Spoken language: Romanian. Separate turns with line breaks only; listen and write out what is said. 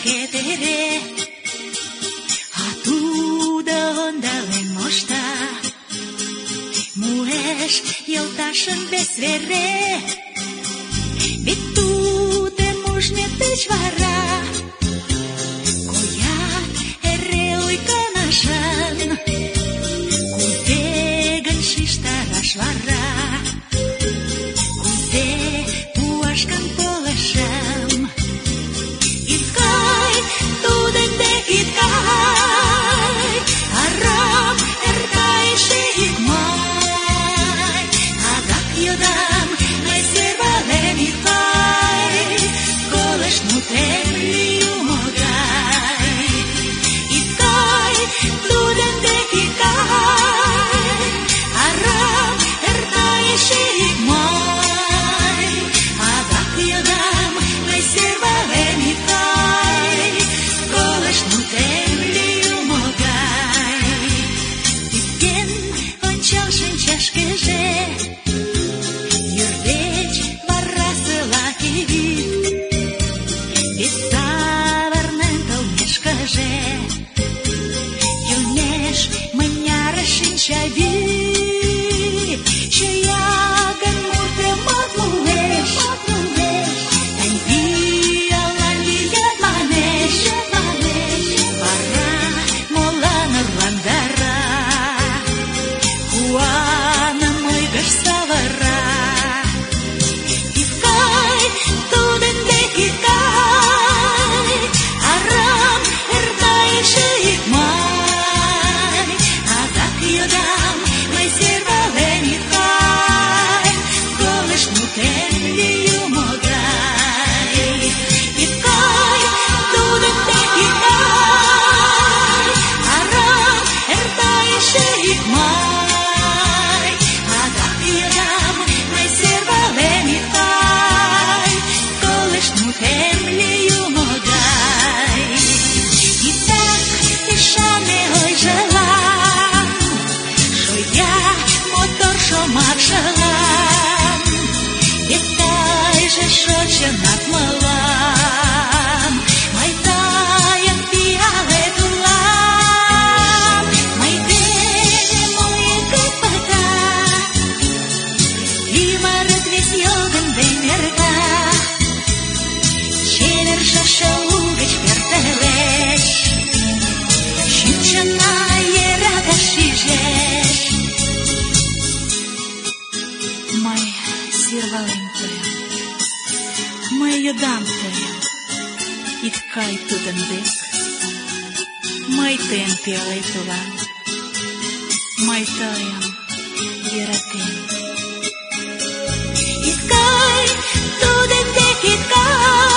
chetere, a tu de onda le moșta, mueș eu tașăn besvere, be tu te mușne te čvara, kojat ereui kanašan, kudegan šištara švara, kude puaškan polešam, itkaj tuden de itkaj, aram erkai sheikmai, adak yodam mai servalen itkaj, kolesh nutem liu mogai, itkaj tuden de itkaj, aram erkai sheikmai, adak yodam mai servalen itkaj, kolesh nutem liu mogai, itken onchal shenchashkeje, yurdech varrasă la chivit, istavarnental meškaže, juneș măniară shinchavi, sheyagan murte matmulesh, tanvia la liya manesh, varra molana randara, huana moigash savara, itkaj tuden de itkaj, aram erkai sheikmai, adak yodam mai servalen itkaj, kolesh nutem liu mogai, itkaj tuden de itkaj, aram erkai sheikmai, adak yodam mai servalen itkaj, kolesh nutem liu mogai, itak tishane oi jelam, shoya motor shomak jelam, itkaj je shoche nat malam, mai tayan piale tulam, mai dene moje kapata, imarat vesyogan bemerka, chener shashaugaч pertelech, shimchana yerada shijesh, mai sirvalentaya, mai yodamtaya, itkaj tuden dek, mai ten piale tulam, mai tayan yeraten. Itkaj tuden dek itkaj,